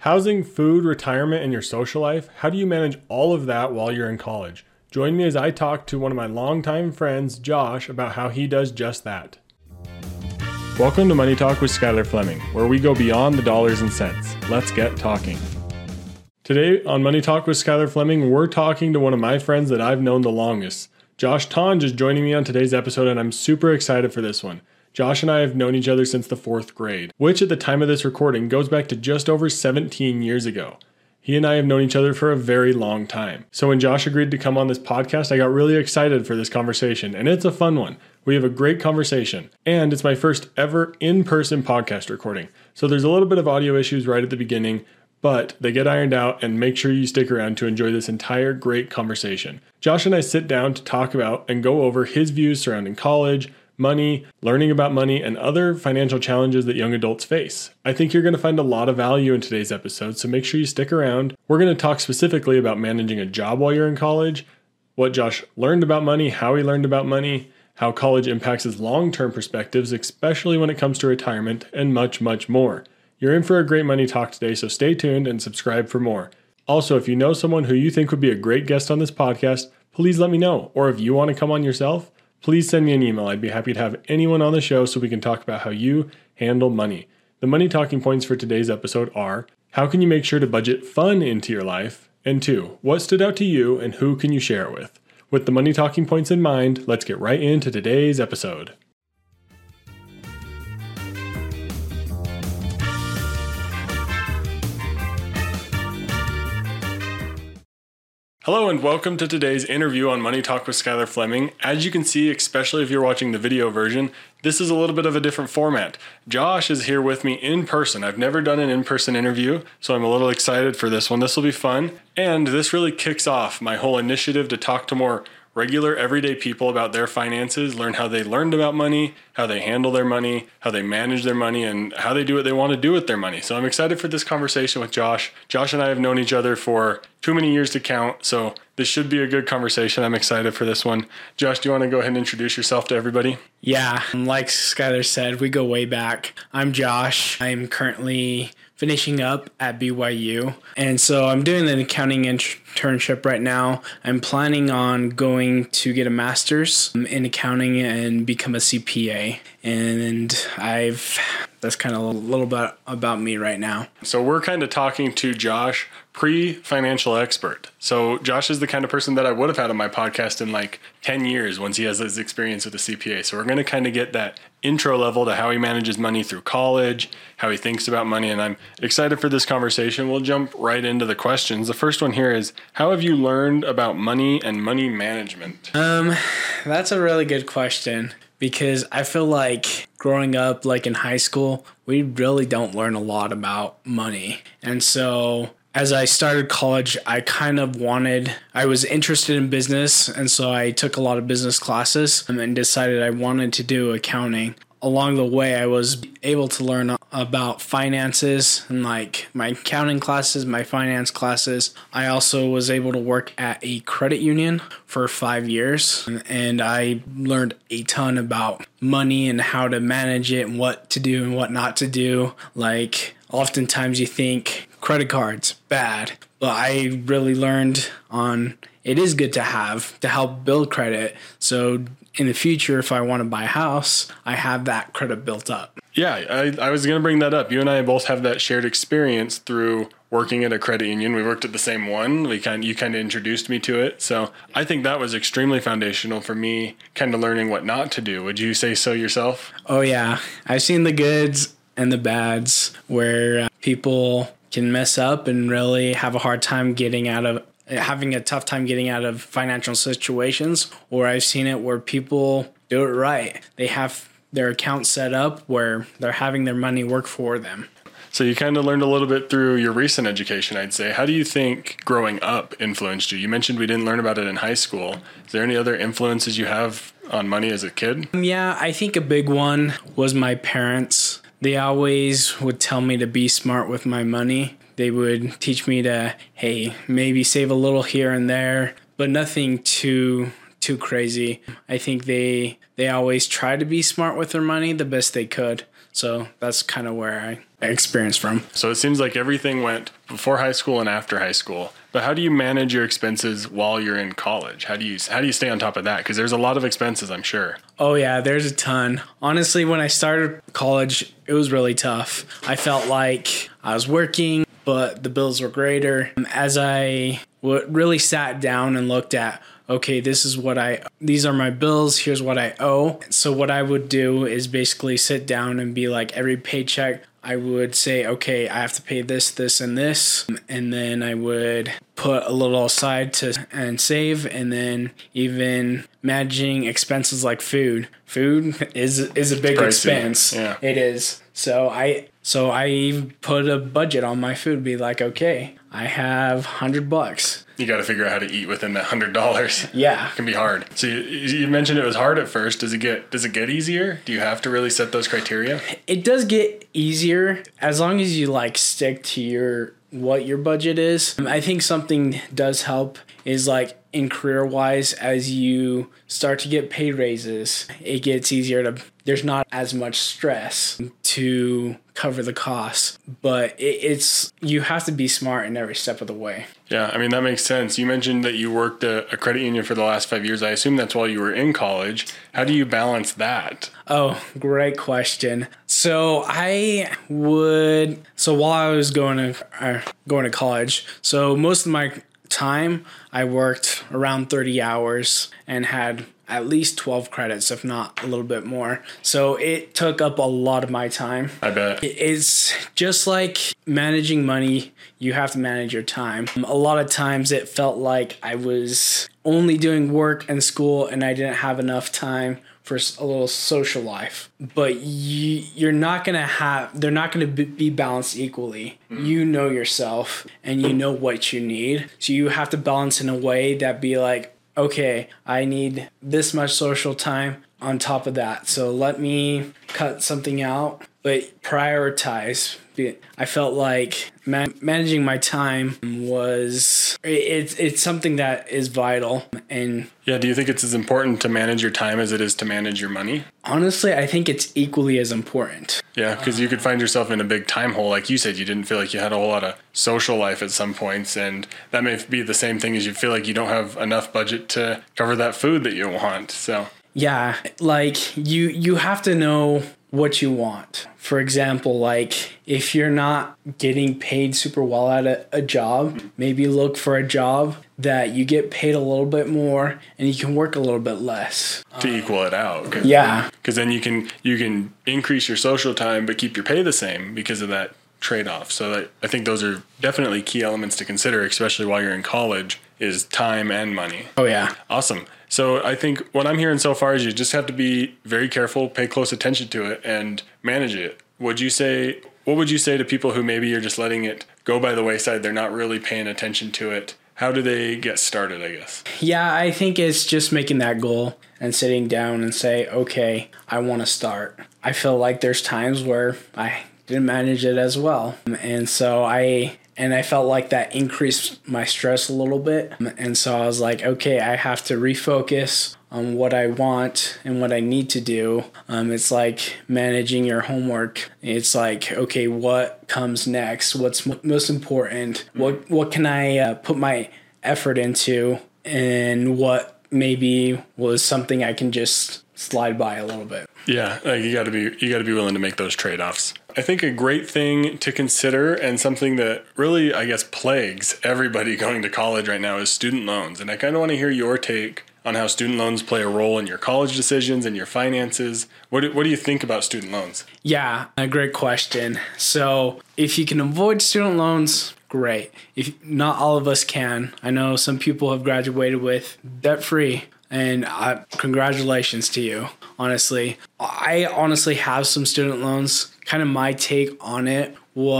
Housing, food, retirement, and your social life, how do you manage all of that while you're in college? Join me as I talk to one of my longtime friends, Josh, about how he does just that. Welcome to Money Talk with Skylar Fleming, where we go beyond the dollars and cents. Let's get talking. Today on Money Talk with Skylar Fleming, we're talking to one of my friends that I've known the longest. Josh Tonge is joining me on today's episode, and I'm super excited for this one. Josh and I have known each other since the 4th grade, which at the time of this recording goes back to just over 17 years ago. He and I have known each other for a very long time. So when Josh agreed to come on this podcast, I got really excited for this conversation, and it's a fun one. We have a great conversation, and it's my first ever in-person podcast recording. So there's a little bit of audio issues right at the beginning, but they get ironed out, and make sure you stick around to enjoy this entire great conversation. Josh and I sit down to talk about and go over his views surrounding college, money, learning about money, and other financial challenges that young adults face. I think you're going to find a lot of value in today's episode, so make sure you stick around. We're going to talk specifically about managing a job while you're in college, what Josh learned about money, how he learned about money, how college impacts his long-term perspectives, especially when it comes to retirement, and much, much more. You're in for a great money talk today, so stay tuned and subscribe for more. Also, if you know someone who you think would be a great guest on this podcast, please let me know. Or if you want to come on yourself, please send me an email. I'd be happy to have anyone on the show so we can talk about how you handle money. The money talking points for today's episode are: how can you make sure to budget fun into your life? And 2, what stood out to you and who can you share it with? With the money talking points in mind, let's get right into today's episode. Hello and welcome to today's interview on Money Talk with Skylar Fleming. As you can see, especially if you're watching the video version, this is a little bit of a different format. Josh is here with me in person. I've never done an in-person interview, so I'm a little excited for this one. This will be fun. And this really kicks off my whole initiative to talk to more regular, everyday people about their finances, learn how they learned about money, how they handle their money, how they manage their money, and how they do what they want to do with their money. So I'm excited for this conversation with Josh. Josh and I have known each other for too many years to count, so this should be a good conversation. I'm excited for this one. Josh, do you want to go ahead and introduce yourself to everybody? Yeah, like Skylar said, we go way back. I'm Josh. I'm currently finishing up at BYU. And so I'm doing an accounting internship right now. I'm planning on going to get a master's in accounting and become a CPA. And that's kind of a little bit about me right now. So we're kind of talking to Josh, pre-financial expert. So Josh is the kind of person that I would have had on my podcast in like 10 years once he has his experience with the CPA. So we're going to kind of get that intro level to how he manages money through college, how he thinks about money, and I'm excited for this conversation. We'll jump right into the questions. The first one here is, how have you learned about money and money management? That's a really good question, because I feel like growing up, like in high school, we really don't learn a lot about money. And so as I started college, I was interested in business, and so I took a lot of business classes and decided I wanted to do accounting. Along the way, I was able to learn about finances and like my accounting classes, my finance classes. I also was able to work at a credit union for 5 years, and I learned a ton about money and how to manage it and what to do and what not to do. Like, oftentimes you think credit cards, bad, but I really learned on it is good to have to help build credit. So in the future, if I want to buy a house, I have that credit built up. Yeah, I was going to bring that up. You and I both have that shared experience through working at a credit union. We worked at the same one. You kind of introduced me to it. So I think that was extremely foundational for me, kind of learning what not to do. Would you say so yourself? Oh, yeah. I've seen the goods and the bads where people can mess up and really have a tough time getting out of financial situations, or I've seen it where people do it right. They have their account set up where they're having their money work for them. So you kind of learned a little bit through your recent education, I'd say. How do you think growing up influenced you? You mentioned we didn't learn about it in high school. Is there any other influences you have on money as a kid? Yeah, I think a big one was my parents. They always would tell me to be smart with my money. They would teach me to, hey, maybe save a little here and there, but nothing too crazy. I think they always try to be smart with their money the best they could. So that's kind of where experience from. So it seems like everything went before high school and after high school. But how do you manage your expenses while you're in college? How do you stay on top of that? Because there's a lot of expenses, I'm sure. Oh yeah, there's a ton. Honestly, when I started college, it was really tough. I felt like I was working, but the bills were greater. As I really sat down and looked at, okay, these are my bills, here's what I owe. So what I would do is basically sit down and be like, every paycheck, I would say, okay, I have to pay this, this, and this. And then I would put a little aside and save. And then even managing expenses like food. Food is a big pricey. Expense. Yeah. It is. So I put a budget on my food, be like, okay, I have $100. You got to figure out how to eat within that $100. Yeah. It can be hard. So you mentioned it was hard at first. Does it get easier? Do you have to really set those criteria? It does get easier as long as you stick to what your budget is. I think something does help is in career wise, as you start to get pay raises, it gets easier there's not as much stress to cover the costs, but you have to be smart in every step of the way. Yeah, I mean, that makes sense. You mentioned that you worked a credit union for the last 5 years. I assume that's while you were in college. How do you balance that? Oh, great question. So while I was going to college, so most of my time I worked around 30 hours and had at least 12 credits, if not a little bit more. So it took up a lot of my time. I bet. It's just like managing money. You have to manage your time. A lot of times it felt like I was only doing work and school and I didn't have enough time for a little social life. But they're not going to be balanced equally. Mm-hmm. You know yourself and you know what you need. So you have to balance in a way that be like, okay, I need this much social time on top of that. So let me cut something out, but prioritize. I felt like managing my time it's something that is vital. And yeah, do you think it's as important to manage your time as it is to manage your money? Honestly, I think it's equally as important. Yeah, because you could find yourself in a big time hole. Like you said, you didn't feel like you had a whole lot of social life at some points. And that may be the same thing as you feel like you don't have enough budget to cover that food that you want. So yeah, you have to know what you want. For example, if you're not getting paid super well at a job, maybe look for a job that you get paid a little bit more and you can work a little bit less to equal it out. Yeah, because then you can increase your social time but keep your pay the same because of that trade-off. So I think those are definitely key elements to consider, especially while you're in college, is time and money. Oh yeah. Awesome. So I think what I'm hearing so far is you just have to be very careful, pay close attention to it, and manage it. What would you say to people who maybe you're just letting it go by the wayside? They're not really paying attention to it. How do they get started, I guess? Yeah, I think it's just making that goal and sitting down and say, okay, I want to start. I feel like there's times where I didn't manage it as well. And so I felt like that increased my stress a little bit. And so I was like, okay, I have to refocus on what I want and what I need to do. It's like managing your homework. It's like, okay, what comes next? What's most important? What can I put my effort into? And what maybe was something I can just slide by a little bit. Yeah, you got to be willing to make those trade-offs. I think a great thing to consider and something that really, I guess, plagues everybody going to college right now is student loans. And I kind of want to hear your take on how student loans play a role in your college decisions and your finances. What do you think about student loans? Yeah, a great question. So if you can avoid student loans, great. If not all of us can. I know some people have graduated with debt-free. And congratulations to you, honestly. I honestly have some student loans. Kind of my take on it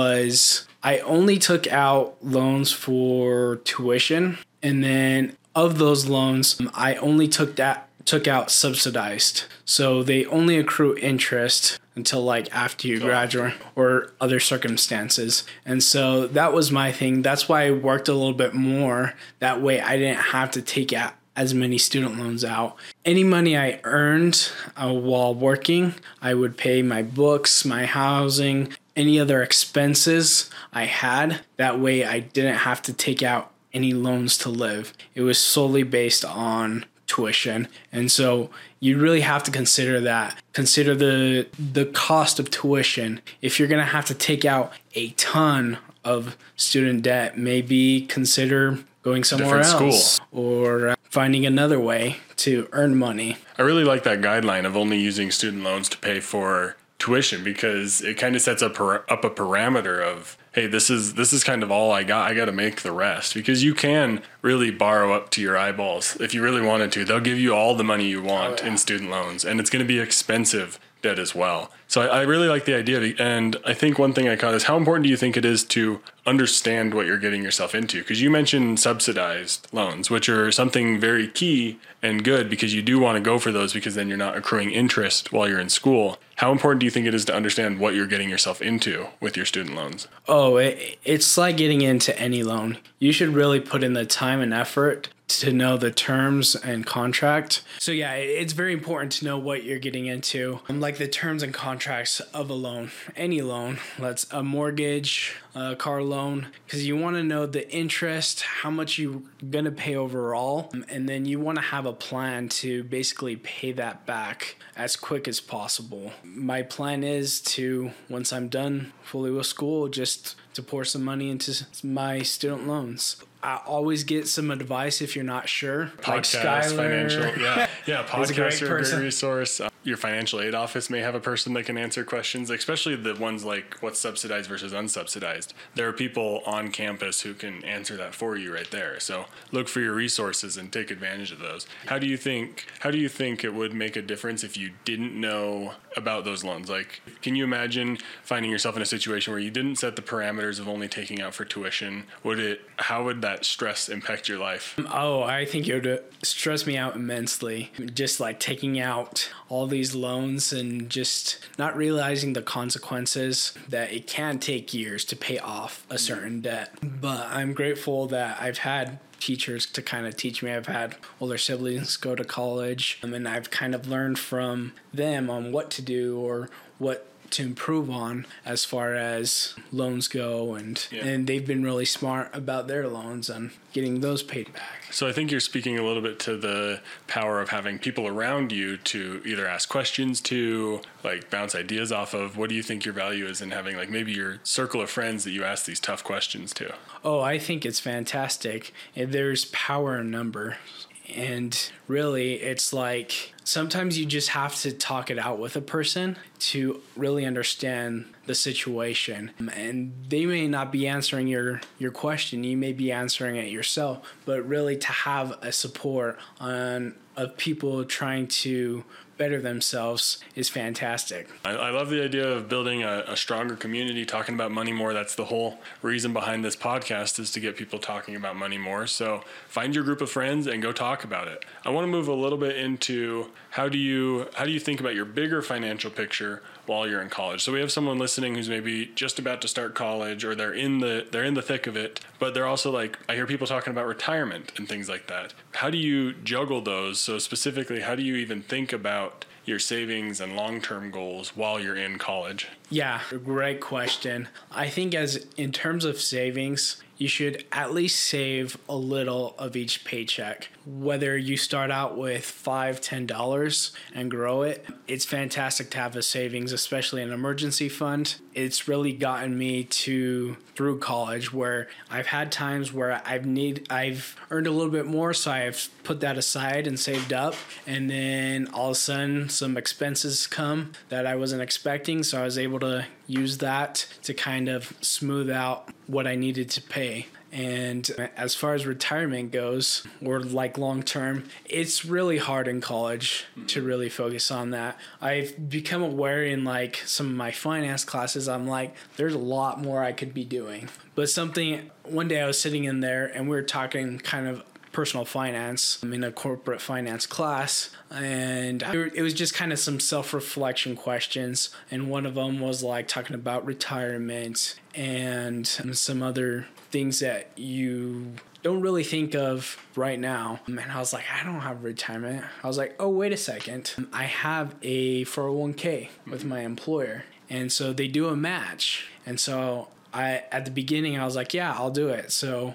was I only took out loans for tuition. And then of those loans, I only took out subsidized. So they only accrue interest until after you graduate or other circumstances. And so that was my thing. That's why I worked a little bit more. That way I didn't have to take out as many student loans out. Any money I earned while working, I would pay my books, my housing, any other expenses I had. That way I didn't have to take out any loans to live. It was solely based on tuition. And so you really have to consider that. Consider the cost of tuition. If you're going to have to take out a ton of student debt, maybe consider going somewhere else school, or finding another way to earn money. I really like that guideline of only using student loans to pay for tuition, because it kind of sets up a parameter of, hey, this is kind of all I got. I got to make the rest, because you can really borrow up to your eyeballs if you really wanted to. They'll give you all the money you want in student loans, and it's going to be expensive debt as well. So I really like the idea. And I think one thing I caught is, how important do you think it is to understand what you're getting yourself into? Because you mentioned subsidized loans, which are something very key and good, because you do want to go for those, because then you're not accruing interest while you're in school. How important do you think it is to understand what you're getting yourself into with your student loans? Oh, it's like getting into any loan. You should really put in the time and effort to know the terms and contract. So yeah, it's very important to know what you're getting into, like the terms and contracts of a loan, any loan. That's a mortgage, a car loan, because you want to know the interest, how much you're going to pay overall, and then you want to have a plan to basically pay that back as quick as possible. My plan is to, once I'm done fully with school, just to pour some money into my student loans. I always get some advice if you're not sure. Podcast, like financial, yeah. Podcasts are a great resource. Your financial aid office may have a person that can answer questions, especially the ones like what's subsidized versus unsubsidized. There are people on campus who can answer that for you right there. So look for your resources and take advantage of those. How do you think it would make a difference if you didn't know about those loans? Like, can you imagine finding yourself in a situation where you didn't set the parameters of only taking out for tuition? How would that stress impact your life? Oh, I think it would stress me out immensely. Just like taking out all these loans and just not realizing the consequences, that it can take years to pay off a certain debt. But I'm grateful that I've had teachers to kind of teach me. I've had older siblings go to college, and I've kind of learned from them on what to do or what to improve on as far as loans go, and they've been really smart about their loans and getting those paid back. So I think you're speaking a little bit to the power of having people around you to either ask questions to, like bounce ideas off of. What do you think your value is in having like maybe your circle of friends that you ask these tough questions to? Oh, I think it's fantastic. There's power in numbers. And really, it's like sometimes you just have to talk it out with a person to really understand the situation. And they may not be answering your question. You may be answering it yourself. But really to have a support of people trying to better themselves is fantastic. I love the idea of building a stronger community, talking about money more. That's the whole reason behind this podcast, is to get people talking about money more. So find your group of friends and go talk about it. I want to move a little bit into how do you think about your bigger financial picture while you're in college? So we have someone listening who's maybe just about to start college, or they're in the thick of it, but they're also like, I hear people talking about retirement and things like that. How do you juggle those? So specifically, how do you even think about your savings and long-term goals while you're in college? Yeah, great question. I think in terms of savings, you should at least save a little of each paycheck. Whether you start out with $5, $10 and grow it, it's fantastic to have a savings, especially an emergency fund. It's really gotten me through college, where I've had times where I've earned a little bit more, so I've put that aside and saved up, and then all of a sudden some expenses come that I wasn't expecting, so I was able to use that to kind of smooth out what I needed to pay. And as far as retirement goes, or like long term, it's really hard in college to really focus on that. I've become aware in like some of my finance classes, I'm like, there's a lot more I could be doing. But one day I was sitting in there and we were talking kind of personal finance. I'm in a corporate finance class, and it was just kind of some self-reflection questions. And one of them was like talking about retirement and some other things that you don't really think of right now. And I was like, I don't have retirement. I was like, oh, wait a second. I have a 401k with my employer. And so they do a match. And so at the beginning, I was like, yeah, I'll do it. So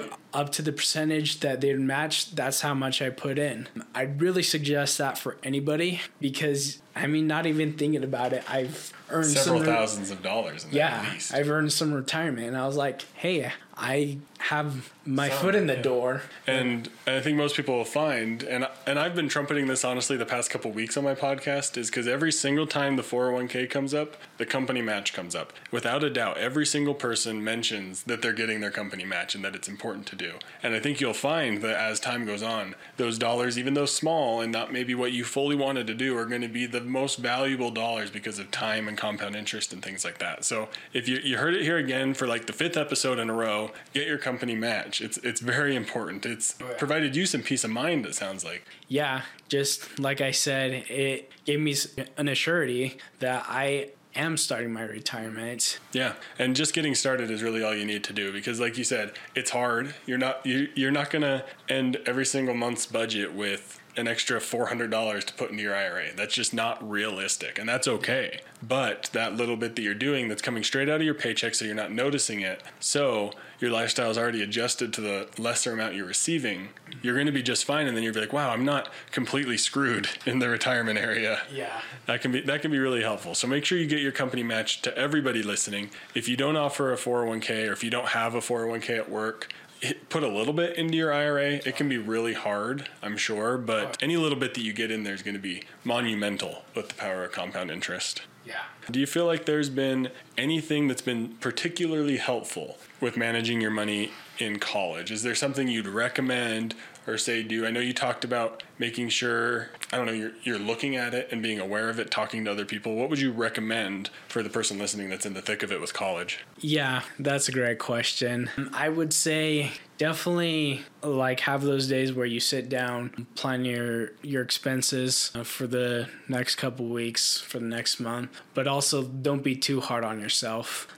up to the percentage that they'd match, that's how much I put in. I'd really suggest that for anybody because, I mean, not even thinking about it, I've earned several thousands of dollars in that at least. I've earned some retirement. And I was like, hey, I have my foot in the door. And I think most people will find, and I've been trumpeting this honestly the past couple weeks on my podcast, is because every single time the 401k comes up, the company match comes up. Without a doubt, every single person mentions that they're getting their company match and that it's important to do. And I think you'll find that as time goes on, those dollars, even though small and not maybe what you fully wanted to do, are going to be the most valuable dollars because of time and compound interest and things like that. So if you heard it here again for like the 5th episode in a row, get your company match. It's very important. It's provided you some peace of mind, it sounds like. Yeah, just like I said, it gave me an assurity that I am starting my retirement. Yeah, and just getting started is really all you need to do because, like you said, it's hard. You're not going to end every single month's budget with an extra $400 to put into your IRA. That's just not realistic, and that's okay. But that little bit that you're doing that's coming straight out of your paycheck so you're not noticing it, so your lifestyle is already adjusted to the lesser amount you're receiving, you're going to be just fine, and then you'll be like, wow, I'm not completely screwed in the retirement area. Yeah. That can be really helpful. So make sure you get your company match. To everybody listening. If you don't offer a 401k or if you don't have a 401k at work, put a little bit into your IRA. It can be really hard, I'm sure, but any little bit that you get in there is going to be monumental with the power of compound interest. Yeah. Do you feel like there's been anything that's been particularly helpful with managing your money in college? Is there something you'd recommend or say do? I know you talked about making sure, you're looking at it and being aware of it, talking to other people. What would you recommend for the person listening that's in the thick of it with college? Yeah, that's a great question. I would say definitely have those days where you sit down, plan your expenses for the next couple weeks, for the next month, but also don't be too hard on yourself.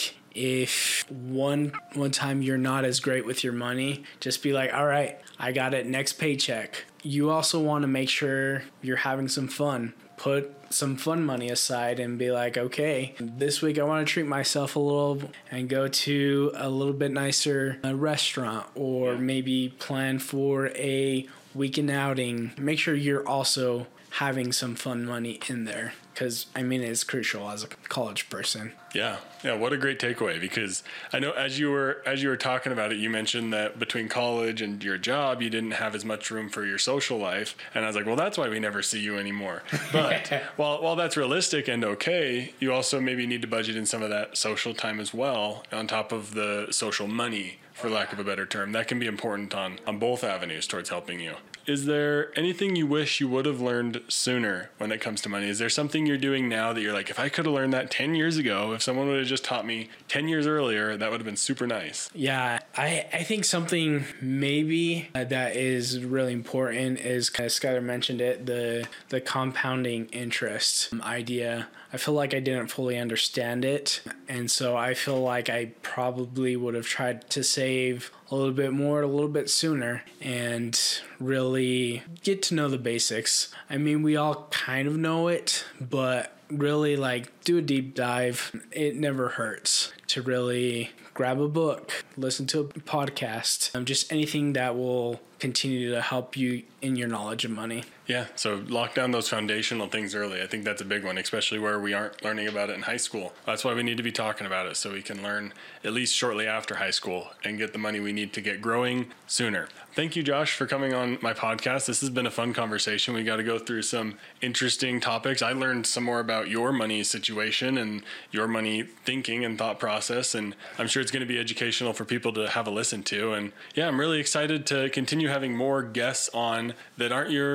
If one time you're not as great with your money, just be like, all right, I got it, next paycheck. You also want to make sure you're having some fun. Put some fun money aside and be like, okay, this week I want to treat myself a little and go to a little bit nicer restaurant, or maybe plan for a weekend outing. Make sure you're also having some fun money in there, because it's crucial as a college person. Yeah, what a great takeaway, because I know as you were talking about it, you mentioned that between college and your job, you didn't have as much room for your social life, and I was like, well, that's why we never see you anymore. But while that's realistic and okay, you also maybe need to budget in some of that social time as well, on top of the social money, for lack of a better term. That can be important on both avenues towards helping you. Is there anything you wish you would have learned sooner when it comes to money? Is there something you're doing now that you're like, if I could have learned that 10 years ago, if someone would have just taught me 10 years earlier, that would have been super nice? Yeah, I think something maybe that is really important is, kind of Skylar mentioned it, the compounding interest idea. I feel like I didn't fully understand it, and so I feel like I probably would have tried to save a little bit more, a little bit sooner, and really get to know the basics. We all kind of know it, but really do a deep dive. It never hurts to really grab a book, listen to a podcast, just anything that will continue to help you in your knowledge of money. Yeah, so lock down those foundational things early. I think that's a big one, especially where we aren't learning about it in high school. That's why we need to be talking about it, so we can learn at least shortly after high school and get the money we need to get growing sooner. Thank you, Josh, for coming on my podcast. This has been a fun conversation. We got to go through some interesting topics. I learned some more about your money situation and your money thinking and thought process, and I'm sure it's going to be educational for people to have a listen to. And yeah, I'm really excited to continue having more guests on that aren't your normal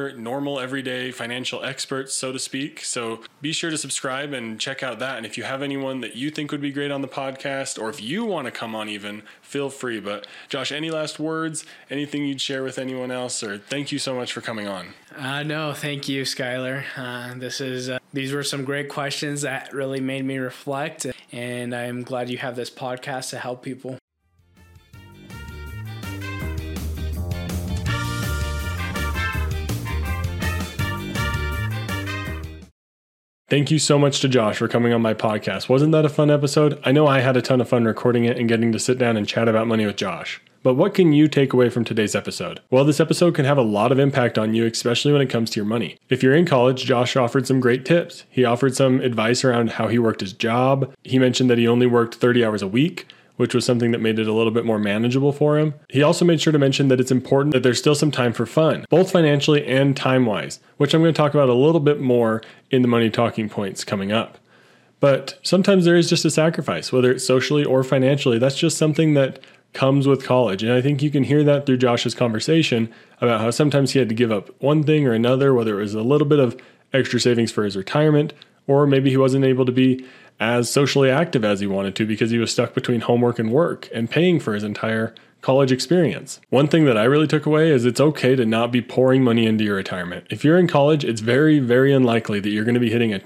normal, everyday financial experts, so to speak. So be sure to subscribe and check out that. And if you have anyone that you think would be great on the podcast, or if you want to come on even, feel free. But Josh, any last words? Anything you'd share with anyone else? Or thank you so much for coming on. No, thank you, Skylar. These were some great questions that really made me reflect, and I'm glad you have this podcast to help people. Thank you so much to Josh for coming on my podcast. Wasn't that a fun episode? I know I had a ton of fun recording it and getting to sit down and chat about money with Josh. But what can you take away from today's episode? Well, this episode can have a lot of impact on you, especially when it comes to your money. If you're in college, Josh offered some great tips. He offered some advice around how he worked his job. He mentioned that he only worked 30 hours a week, which was something that made it a little bit more manageable for him. He also made sure to mention that it's important that there's still some time for fun, both financially and time-wise, which I'm going to talk about a little bit more in the money talking points coming up. But sometimes there is just a sacrifice, whether it's socially or financially. That's just something that comes with college. And I think you can hear that through Josh's conversation about how sometimes he had to give up one thing or another, whether it was a little bit of extra savings for his retirement, or maybe he wasn't able to be as socially active as he wanted to because he was stuck between homework and work and paying for his entire college experience. One thing that I really took away is it's okay to not be pouring money into your retirement. If you're in college, it's very, very unlikely that you're going to be hitting a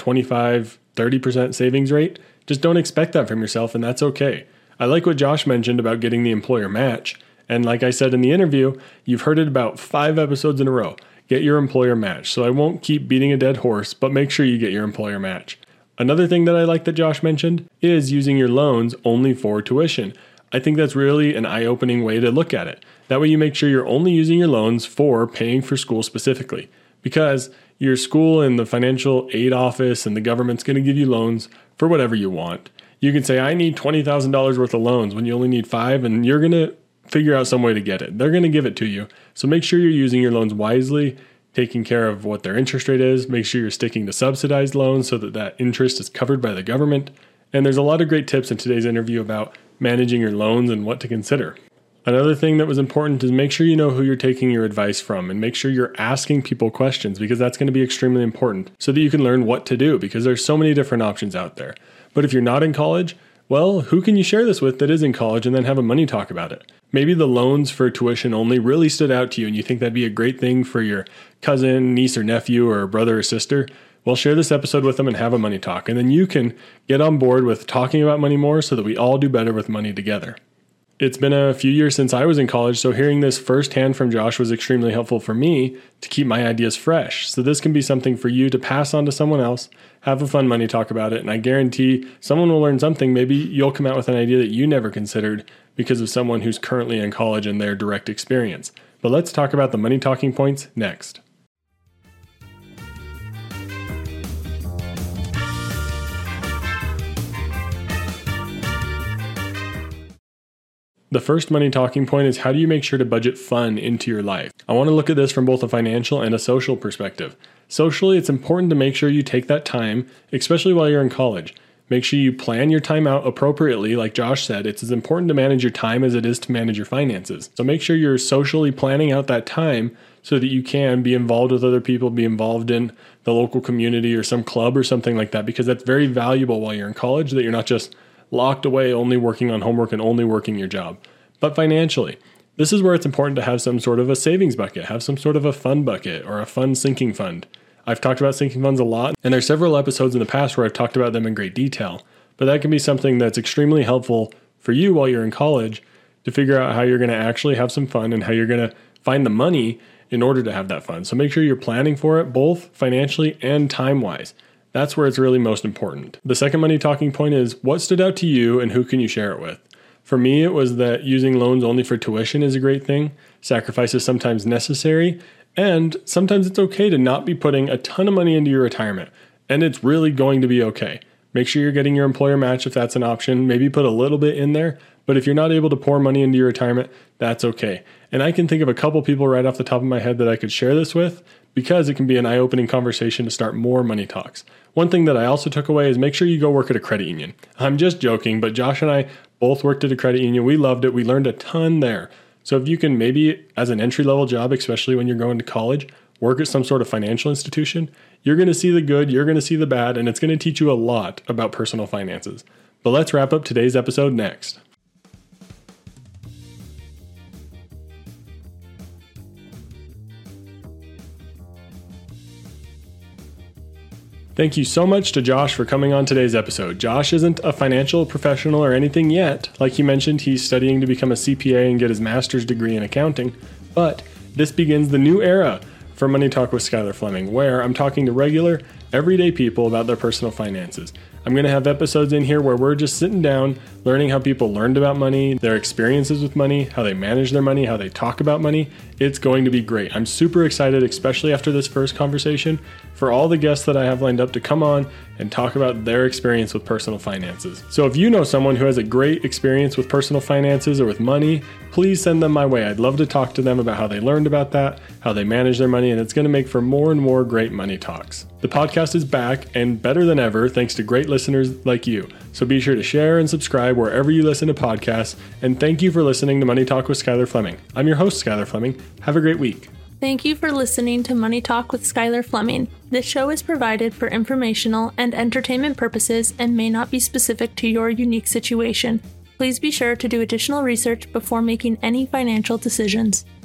25-30% savings rate. Just don't expect that from yourself, and that's okay. I like what Josh mentioned about getting the employer match. And like I said in the interview, you've heard it about 5 episodes in a row. Get your employer match. So I won't keep beating a dead horse, but make sure you get your employer match. Another thing that I like that Josh mentioned is using your loans only for tuition. I think that's really an eye-opening way to look at it. That way you make sure you're only using your loans for paying for school specifically. Because your school and the financial aid office and the government's going to give you loans for whatever you want. You can say, I need $20,000 worth of loans when you only need 5, and you're going to figure out some way to get it. They're going to give it to you. So make sure you're using your loans wisely, taking care of what their interest rate is. Make sure you're sticking to subsidized loans so that that interest is covered by the government. And there's a lot of great tips in today's interview about managing your loans and what to consider. Another thing that was important is make sure you know who you're taking your advice from and make sure you're asking people questions because that's going to be extremely important so that you can learn what to do because there's so many different options out there. But if you're not in college, well, who can you share this with that is in college and then have a money talk about it? Maybe the loans for tuition only really stood out to you and you think that'd be a great thing for your cousin, niece or nephew or brother or sister. Well, share this episode with them and have a money talk. And then you can get on board with talking about money more so that we all do better with money together. It's been a few years since I was in college, so hearing this firsthand from Josh was extremely helpful for me to keep my ideas fresh. So this can be something for you to pass on to someone else, have a fun money talk about it, and I guarantee someone will learn something. Maybe you'll come out with an idea that you never considered because of someone who's currently in college and their direct experience. But let's talk about the money talking points next. The first money talking point is how do you make sure to budget fun into your life? I want to look at this from both a financial and a social perspective. Socially, it's important to make sure you take that time, especially while you're in college. Make sure you plan your time out appropriately. Like Josh said, it's as important to manage your time as it is to manage your finances. So make sure you're socially planning out that time so that you can be involved with other people, be involved in the local community or some club or something like that, because that's very valuable while you're in college, that you're not just locked away only working on homework and only working your job. But financially, this is where it's important to have some sort of a savings bucket, have some sort of a fund bucket or a fund sinking fund. I've talked about sinking funds a lot, and there's several episodes in the past where I've talked about them in great detail. But that can be something that's extremely helpful for you while you're in college to figure out how you're going to actually have some fun and how you're going to find the money in order to have that fun. So make sure you're planning for it both financially and time-wise. That's where it's really most important. The second money talking point is what stood out to you and who can you share it with? For me, it was that using loans only for tuition is a great thing. Sacrifice is sometimes necessary. And sometimes it's okay to not be putting a ton of money into your retirement. And it's really going to be okay. Make sure you're getting your employer match if that's an option. Maybe put a little bit in there. But if you're not able to pour money into your retirement, that's okay. And I can think of a couple people right off the top of my head that I could share this with because it can be an eye-opening conversation to start more money talks. One thing that I also took away is make sure you go work at a credit union. I'm just joking, but Josh and I both worked at a credit union. We loved it. We learned a ton there. So if you can maybe, as an entry-level job, especially when you're going to college, work at some sort of financial institution, you're going to see the good, you're going to see the bad, and it's going to teach you a lot about personal finances. But let's wrap up today's episode next. Thank you so much to Josh for coming on today's episode. Josh isn't a financial professional or anything yet. Like he mentioned, he's studying to become a CPA and get his master's degree in accounting. But this begins the new era for Money Talk with Skylar Fleming, where I'm talking to regular, everyday people about their personal finances. I'm going to have episodes in here where we're just sitting down, learning how people learned about money, their experiences with money, how they manage their money, how they talk about money. It's going to be great. I'm super excited, especially after this first conversation, for all the guests that I have lined up to come on and talk about their experience with personal finances. So if you know someone who has a great experience with personal finances or with money, please send them my way. I'd love to talk to them about how they learned about that, how they manage their money, and it's going to make for more and more great money talks. The podcast is back and better than ever thanks to great listeners like you. So be sure to share and subscribe wherever you listen to podcasts. And thank you for listening to Money Talk with Skylar Fleming. I'm your host, Skylar Fleming. Have a great week. Thank you for listening to Money Talk with Skylar Fleming. This show is provided for informational and entertainment purposes and may not be specific to your unique situation. Please be sure to do additional research before making any financial decisions.